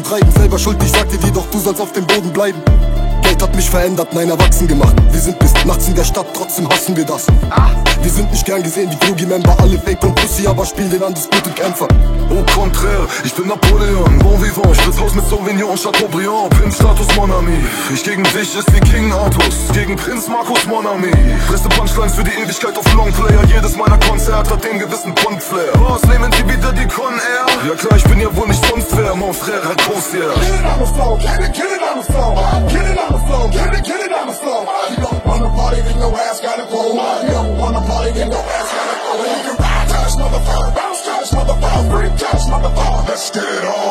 Drogen treiben. Selber schuld, ich sagte dir doch, du sollst auf dem Boden bleiben. Geld hat mich verändert, nein, erwachsen gemacht. Wir sind bis nachts in der Stadt, trotzdem hassen wir das. Wir sind nicht gern gesehen wie Drogi-Member, alle Fake und Pussy, aber spielen den undisputed Kämpfer. Au contraire, ich bin Napoleon, bon vivant, ich Haus mit Sauvignon, Chateaubriand, Prinz-Status, mon ami. Ich gegen dich ist wie King Artus, gegen Prinz Markus, mon ami. Fresse Punchlines für die Ewigkeit auf Longplayer, jedes meiner Konzert hat den gewissen Punkt-Flair. Was, nehmen Sie wieder die Con Air? Ja klar, ich bin ja wohl nicht sonst wer, mon frère, großjahr. Get it on the floor, get it on the floor, get it on the floor, get it on the floor. You don't wanna party, then your ass gotta go. You don't wanna party, then your ass gotta go. You can ride, touch, motherfucker, bounce, touch, motherfucker, freak, touch, motherfucker. Let's get it on.